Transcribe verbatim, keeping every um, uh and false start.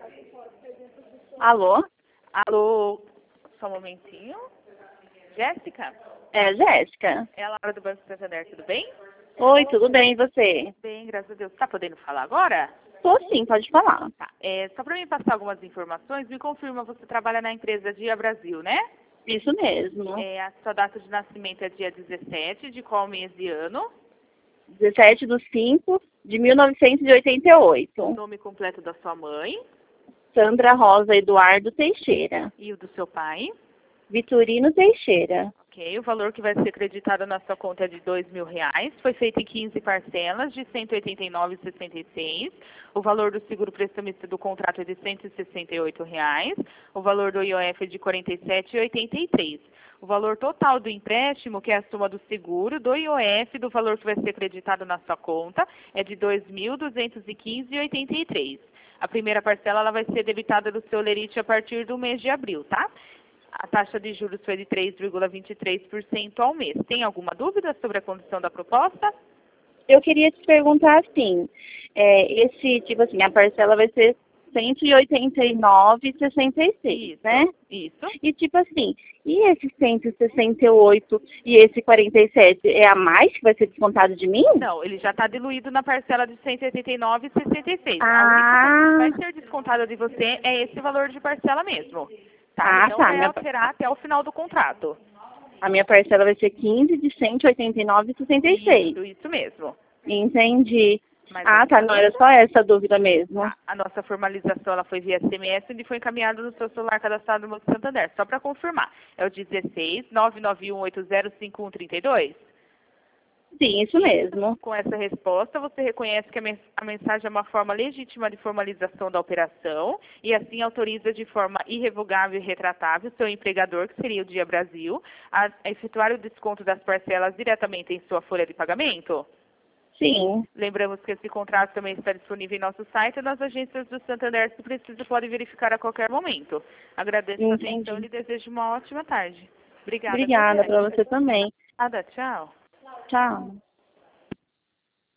Alô? Alô, só um momentinho. Jéssica? É, Jéssica. É a Laura do Banco Santander, tudo bem? Oi, tudo bem, e você? Bem, graças a Deus. Tá podendo falar agora? Tô sim, pode falar. Tá. É, só para me passar algumas informações, me confirma, você trabalha na empresa Dia Brasil, né? Isso mesmo. É, a sua data de nascimento é dia dezessete, de qual mês e ano? dezessete de cinco de mil novecentos e oitenta e oito. Nome completo da sua mãe Sandra Rosa Eduardo Teixeira. e o do seu pai. Vitorino Teixeira. Ok, o valor que vai ser creditado na sua conta é de dois mil reais. Foi feito em quinze parcelas de cento e oitenta e nove reais e sessenta e seis centavos. O valor do seguro prestamista do contrato é de cento e sessenta e oito reais. O valor do I O F é de quarenta e sete reais e oitenta e três centavos. O valor total do empréstimo, que é a soma do seguro, do I O F, do valor que vai ser creditado na sua conta, é de dois mil duzentos e quinze reais e oitenta e três centavos. A primeira parcela ela vai ser debitada do seu lerite a partir do mês de abril, tá? A taxa de juros foi de três vírgula vinte e três por cento ao mês. Tem alguma dúvida sobre a condição da proposta? Eu queria te perguntar assim, é, esse, tipo assim, a parcela vai ser cento e oitenta e nove reais e sessenta e seis, Isso, né? isso. E tipo assim, e esse cento e sessenta e oito e esse quarenta e sete é a mais que vai ser descontado de mim? Não, ele já está diluído na parcela de cento e oitenta e nove reais e sessenta e seis. A única coisa que Ah, vai ser descontada de você é esse valor de parcela mesmo. Tá? ah, Ele não tá. vai Minha, alterar até o final do contrato. a minha parcela vai ser quinze de cento e oitenta e nove reais e sessenta e seis. Isso, isso mesmo. Entendi. Mais Ah, tá. alguma Não, era dúvida? só essa dúvida mesmo. Tá. A nossa formalização ela foi via S M S e foi encaminhada no seu celular cadastrado no Banco Santander. Só para confirmar. É o dezesseis, nove nove um oito zero cinco um três dois? Sim, isso mesmo. Com essa resposta, você reconhece que a mens- a mensagem é uma forma legítima de formalização da operação e assim autoriza de forma irrevogável e retratável seu empregador, que seria o Dia Brasil, a a efetuar o desconto das parcelas diretamente em sua folha de pagamento? Sim. Lembramos que esse contrato também está disponível em nosso site e nas agências do Santander, se precisa, pode verificar a qualquer momento. Agradeço a atenção e Entendi. lhe desejo uma ótima tarde. Obrigada, viu, Obrigada para Jéssica? você também. Nada, tchau. Tchau.